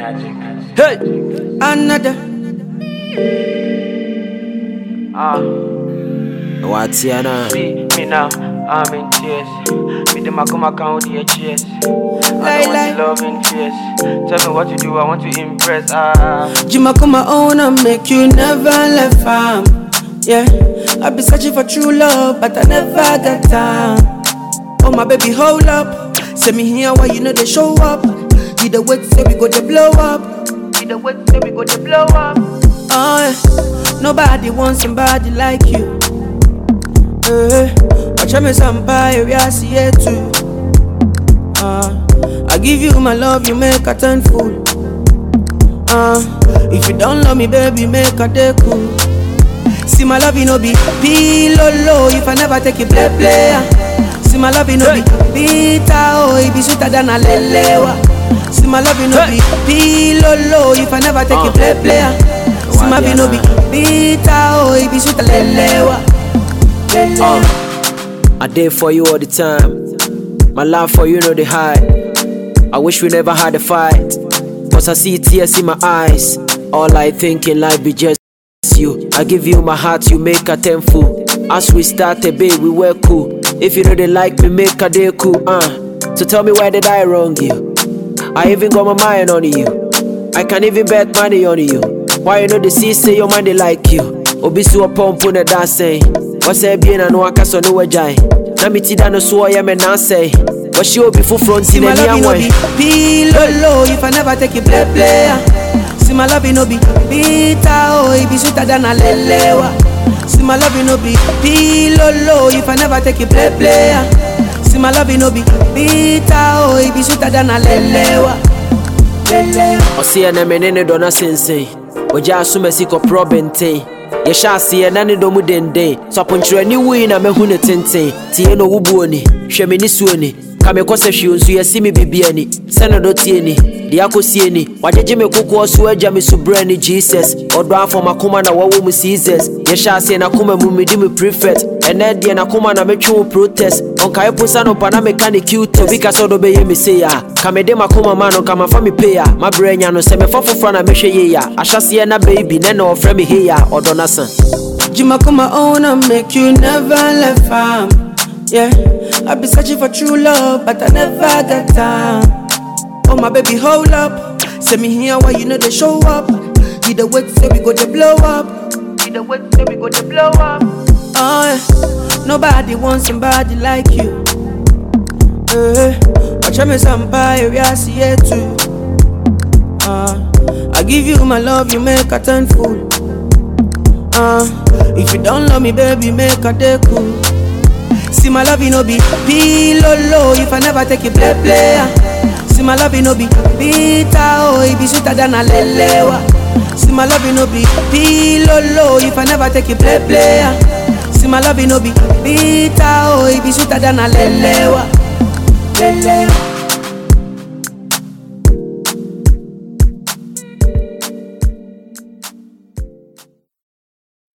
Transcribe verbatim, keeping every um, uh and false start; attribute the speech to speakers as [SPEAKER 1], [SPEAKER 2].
[SPEAKER 1] Hey,
[SPEAKER 2] Another.
[SPEAKER 1] ah,
[SPEAKER 3] What's your name?
[SPEAKER 1] see me now, I'm in tears. Me the Makuma count the cheers. I don't want to love in tears. Tell me what to do, I want to impress. Ah,
[SPEAKER 2] Jimakuma own and make you never left farm. Yeah, I be searching for true love, but I never got time. Oh my baby, hold up. Send me here while you know they show up. You the wait, say we go to blow up.
[SPEAKER 1] you the wait, say we go to blow up.
[SPEAKER 2] Oh yeah, nobody wants somebody like you. Uh, watch me somebody, we are see it too. Uh, I give you my love, you make a turn fool. Uh, if you don't love me, baby, make a day cool. See my love, you know be pillow low. If I never take you play play. See my love, you know be bitter, oh, it be sweeter than a lelewa. See my love, you know be pillow low. If I never take you play play. See my love, you know be bitter, oh, it be sweeter than lelewa.
[SPEAKER 3] Uh, I did for you all the time. My love for you know the high. I wish we never had a fight, cause I see tears in my eyes. All I think in life be just you. I give you my heart, you make a tenfold. As we started, babe, we were cool. If you know they like me, make a day cool. Uh, so tell me, why did I wrong you? I even got my mind on you. I can even bet money on you. Why you know the see say your mind they like you? Obisu a pump on the dancing. What's a bien and no akaso no wajai. Na mi tida no so ya me na say. What she will be full front
[SPEAKER 2] See
[SPEAKER 3] in
[SPEAKER 2] my love,
[SPEAKER 3] any
[SPEAKER 2] you know
[SPEAKER 3] way.
[SPEAKER 2] be pillow low. If I never take you play play. See my love, you know be bitter, oh, it be sweeter than a lelewa. See my love, you know be pillow low. If I never take you play play. See my love, you know be bitter, oh, it be sweeter than a lelewa. Lelewa.
[SPEAKER 3] O see na me ne dona sensei. Oja asuma siko probente. Ye sha see na ne domu dende. So aponchiro ni wi na mehu ne tenten. Tie no wubu oni. Hwe me ni suoni. Ka me kose hwe nsu ye si me bibia ni. Se no do tie ni. Di akosie ni. Wajeje me kokko so agya me subra ni Jesus. Odo afọ makoma na wawo mu Jesus. Ye sha see na koma mu medi me prefect. Ene de na koma na metwe protest. Onka eposa no pa na mechanic cute. Obi ka so do be ye me say ya. Ka me de makoma ma no ka ma fa me pay ya. Ma brenya no se me fa fofra na mehwe ye ya. Ahwase na baby na na ofra me he ya. Odo na san.
[SPEAKER 2] Jimakuma own and make you never left farm. Yeah, I be searching for true love, but I never got time. Oh my baby, hold up. Send me here while you know they show up. You the wait, say we go to blow up.
[SPEAKER 1] You the wait, say we go to blow up.
[SPEAKER 2] Oh yeah, nobody wants somebody like you. Uh, watch me somebody, we are see it too. Uh, I give you my love, you make a turn fool. Uh, if you don't love me, baby, make a day cool. See my love, you know be pillow low. If I never take you play play. See my love, you know be bitter, oh, it be sweeter than a lelewa. See my love, you know be pillow low. If I never take you play play. See my love, you know be bitter, oh, it be sweeter than a lelewa.